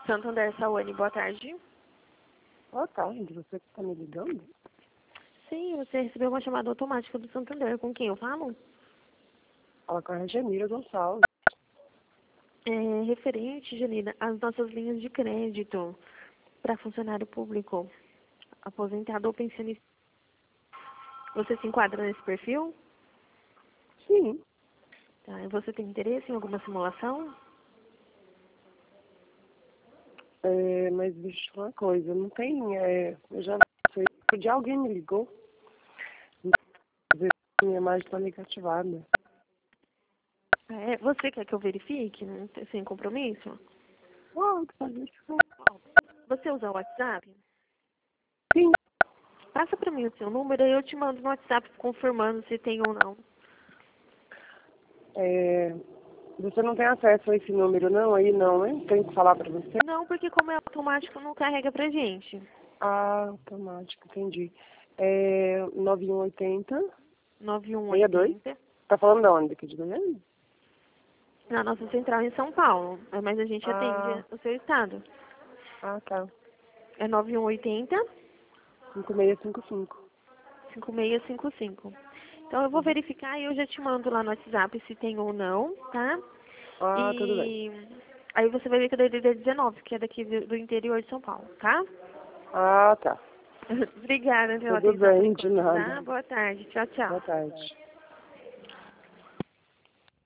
Santander, Sawane, boa tarde. Boa tarde, você que está me ligando? Sim, você recebeu uma chamada automática do Santander. Com quem eu falo? Fala com a Janira Gonçalves. É referente, Janina, às nossas linhas de crédito para funcionário público, aposentado ou pensionista. Você se enquadra nesse perfil? Sim. Tá, e você tem interesse em alguma simulação? Mas deixa eu te falar uma coisa, não tem, eu já sei, de alguém me ligou, minha imagem está negativada. Você quer que eu verifique, sem compromisso? Pode fazer isso. Você usa o WhatsApp? Sim. Passa para mim o seu número e eu te mando no WhatsApp confirmando se tem ou não. Você não tem acesso a esse número não, aí não, né? Tenho que falar para você? Não, porque como é automático, não carrega pra gente. Ah, automático, entendi. 9180 62. 9180. Tá falando de onde? Aqui de Goiânia? Na nossa central em São Paulo. Mas a gente Ah, atende o seu estado. tá. É 9180 5655. 5655. Então eu vou verificar e eu já te mando lá no WhatsApp se tem ou não, tá? Ah, tudo bem. E aí você vai ver que é da DDD 19, que é daqui do interior de São Paulo, tá? Ah, tá. Obrigada pela Tudo atenção por bem, de enquanto, tá? nada. Boa tarde. Tchau, tchau. Boa tarde.